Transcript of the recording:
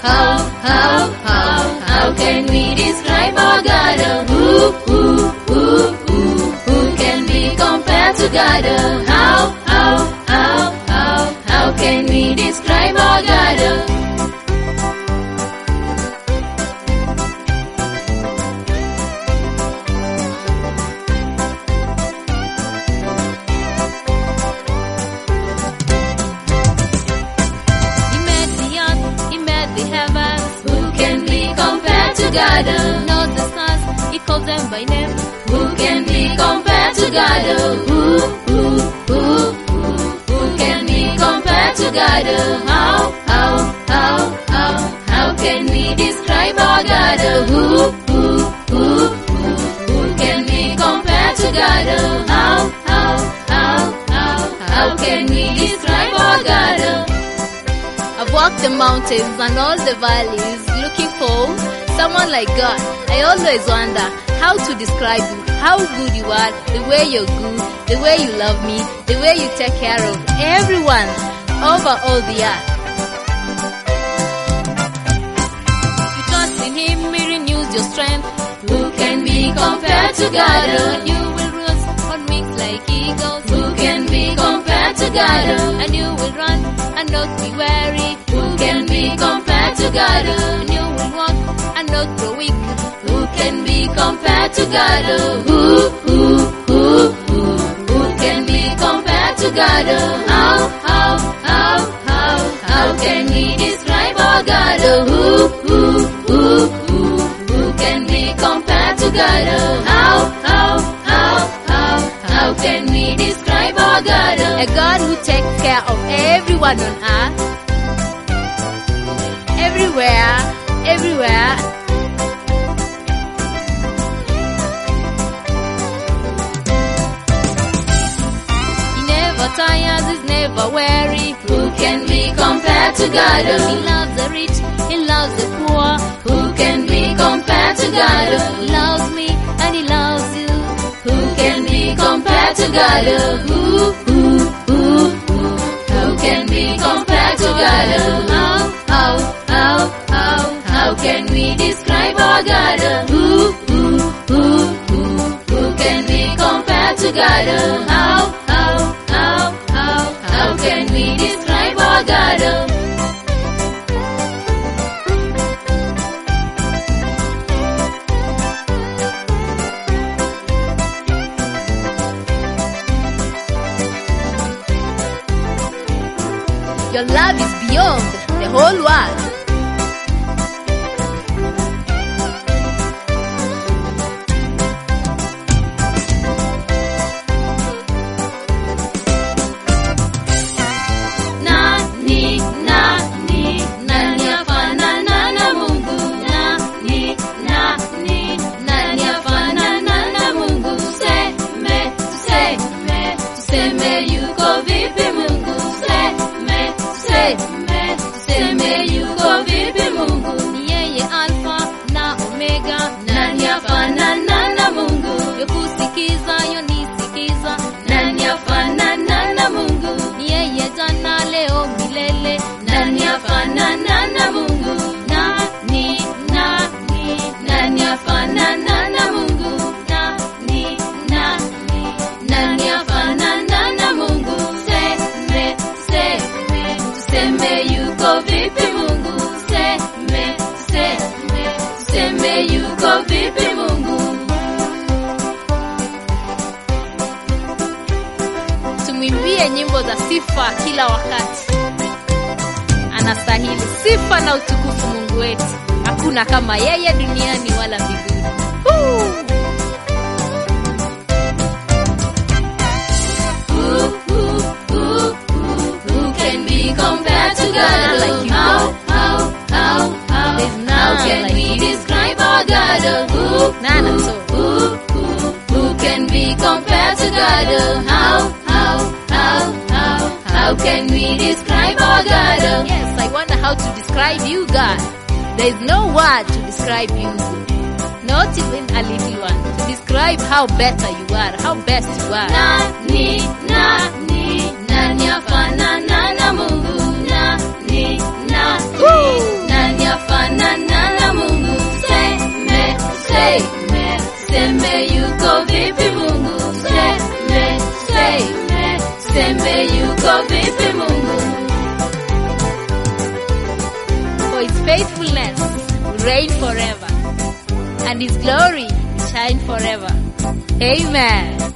How can we describe our God? Who can be compared to God? How can we describe our God? God knows the stars, He calls them by name. Who can be compared to God? Who can be compared to God? How can we describe our God? Who can be compared to God? How can we describe our God? I've walked the mountains and all the valleys looking for someone like God. I always wonder how to describe you, how good you are, the way you're good, the way you love me, the way you take care of everyone over all the earth. Because in Him He renews your strength. Who can be compared to God? And you will rise on wings like eagles. Who can be compared to God? And you will run and not be weary. Who can be compared to God? And you will walk and not grow weak. Who can be compared to God? Who can be compared to God? How can we describe our God? Who can be compared to God? How can we describe our God? A God who takes care of everyone on earth. Everywhere. He never tires, He's never weary. Who can be compared to God? He loves the rich, He loves the poor. Who can be compared to God? He loves me and He loves you. Who can be compared to God? How can be compared to God? How can we describe our God? Who can be compared to God? How can we describe our God? Your love is beyond the whole world. Nani afanana na Mungu? Nani afanana na Mungu? Tuseme yuko vipi Mungu? Tuseme yuko vipi Mungu? Ni yeye Alfa na Omega. Nani afanana na Mungu? Yokusikiza, yonisikiza. Nani afanana na Mungu? Ni yeye jana, leo, milele. Nani afanana na Mungu? Nani afanana na Mungu? Nani afanana na Mungu? Tuseme yuko vipi Mungu? Tuseme yuko vipi Mungu? Tumwimbie nyimbo za sifa kila wakati. Anastahili sifa na utukufu Mungu wetu. Hakuna kama yeye duniani wala mbinguni. Who can be compared to God? Like you. How can we describe our God? Who can be compared to God? How can we describe our God? Yes, I wonder how to describe you, God. There is no word to describe you. Not even a little one. To describe how better you are, how best you are. Nani afanana na Mungu? Nani faithfulness will reign forever, and His glory shine forever. Amen.